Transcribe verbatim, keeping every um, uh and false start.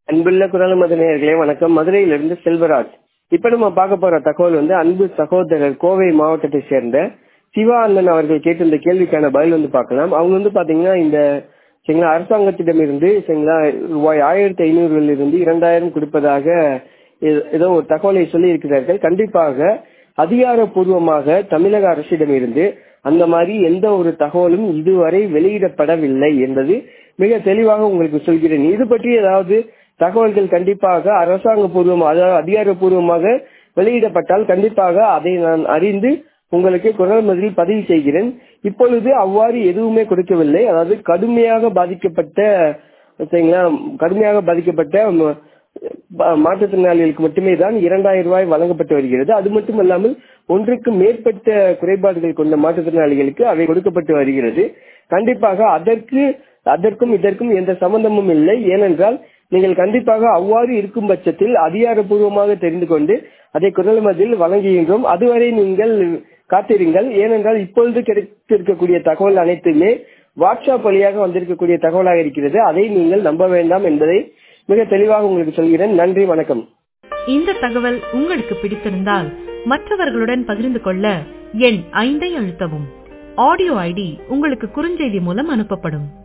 அன்புள்ள குரல் மதுரையர்களே வணக்கம். மதுரையிலிருந்து செல்வராஜ். இப்ப நம்ம பார்க்க போற தகவல் வந்து அன்பு சகோதரர் கோவை மாவட்டத்தை சேர்ந்த சிவா அண்ணன் அவர்கள் கேட்டிருந்த கேள்விக்கான பதில் வந்து பார்க்கலாம். அவங்க வந்து பாத்தீங்கன்னா இந்த சரிங்களா அரசாங்கத்திடமிருந்து சரிங்களா ரூபாய் ஆயிரத்தி ஐநூறுல இருந்து இரண்டாயிரம் கொடுப்பதாக ஏ- ஏதோ ஒரு தகவலை சொல்லி இருக்கிறார்கள். கண்டிப்பாக அதிகாரப்பூர்வமாக தமிழக அரசிடமிருந்து அந்த மாதிரி எந்த ஒரு தகவலும் இதுவரை வெளியிடப்படவில்லை என்பது மிக தெளிவாக உங்களுக்கு சொல்கிறேன். இது பற்றி ஏதாவது தகவல்கள் கண்டிப்பாக அரசாங்க பூர்வமாக அதாவது அதிகாரப்பூர்வமாக வெளியிடப்பட்டால் கண்டிப்பாக அதை நான் அறிந்து உங்களுக்கு குரல் மதில் பதிவு செய்கிறேன். இப்பொழுது அவ்வாறு எதுவுமே கொடுக்கவில்லை. அதாவது கடுமையாக பாதிக்கப்பட்ட சரிங்களா கடுமையாக பாதிக்கப்பட்ட ம- ப- மாற்றுத்திறனாளிகளுக்கு மட்டுமே தான் இரண்டாயிரம் ரூபாய் வழங்கப்பட்டு வருகிறது. அது மட்டுமல்லாமல் ஒன்றுக்கு மேற்பட்ட குறைபாடுகள் கொண்ட மாற்றுத்திறனாளிகளுக்கு அவை கொடுக்கப்பட்டு வருகிறது. கண்டிப்பாக அதற்கு அதற்கும் இதற்கும் எந்த சம்பந்தமும் இல்லை. ஏனென்றால் நீங்கள் கண்டிப்பாக அவ்வாறு இருக்கும் பட்சத்தில் அதிகாரப்பூர்வமாக தெரிந்து கொண்டு அதை குரல் மதில் வழங்குகின்றோம். அதுவரை நீங்கள் காத்திருங்கள். ஏனென்றால் இப்பொழுது கிடைத்திருக்கக்கூடிய தகவல் அனைத்துமே வாட்ஸ்அப் வழியாக வந்திருக்கக்கூடிய தகவலாக இருக்கிறது. அதை நீங்கள் நம்ப வேண்டாம் என்பதை மிக தெளிவாக உங்களுக்கு சொல்கிறேன். நன்றி, வணக்கம். இந்த தகவல் உங்களுக்கு பிடித்திருந்தால் மற்றவர்களுடன் பகிர்ந்து கொள்ள எண் ஐந்தை அழுத்தவும். ஆடியோ ஐடி உங்களுக்கு குறுஞ்செய்தி மூலம் அனுப்பப்படும்.